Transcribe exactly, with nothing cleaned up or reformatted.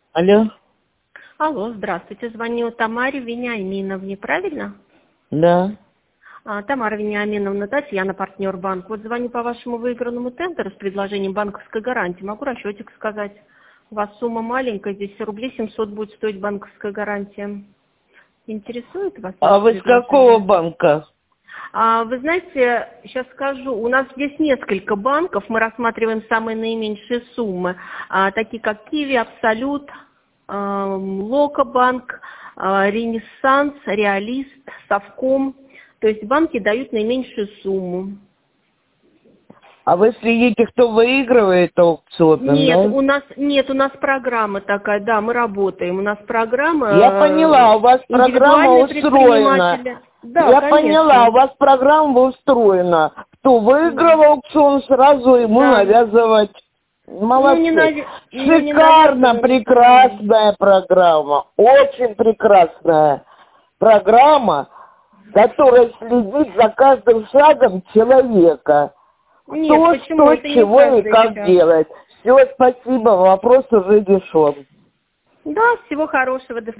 Алло. Алло, здравствуйте. Звоню Тамаре Вениаминовне, правильно? Да. А, Тамара Вениаминовна, Татьяна, партнер банк. Вот звоню по вашему выигранному тендеру с предложением банковской гарантии. Могу расчетик сказать. У вас сумма маленькая, здесь рублей семьсот будет стоить банковская гарантия. Интересует вас А наше вы с предложение? какого банка? А, вы знаете, сейчас скажу, у нас здесь несколько банков, мы рассматриваем самые наименьшие суммы, а, такие как Киви, Абсолют, а, Локобанк, а, Ренессанс, Реалист, Совком. То есть банки дают наименьшую сумму. А вы следите, кто выигрывает аукцион, Нет, да? у нас нет, у нас программа такая, да, мы работаем. У нас программа Я поняла, э, у вас программа индивидуальные устроена. предприниматели. Да, Я поняла, у конечно. вас программа устроена. Кто Да. выиграл аукцион, сразу ему Да. навязывать. Ну, не, Молодцы. нави- ну, не Шикарно навязываем никому. прекрасная программа. Очень прекрасная программа, которая следит за каждым шагом человека. Нет, Кто, почему? что, Это не чего и каждый как час. делать. Все, спасибо, вопрос уже решен. Да, всего хорошего. До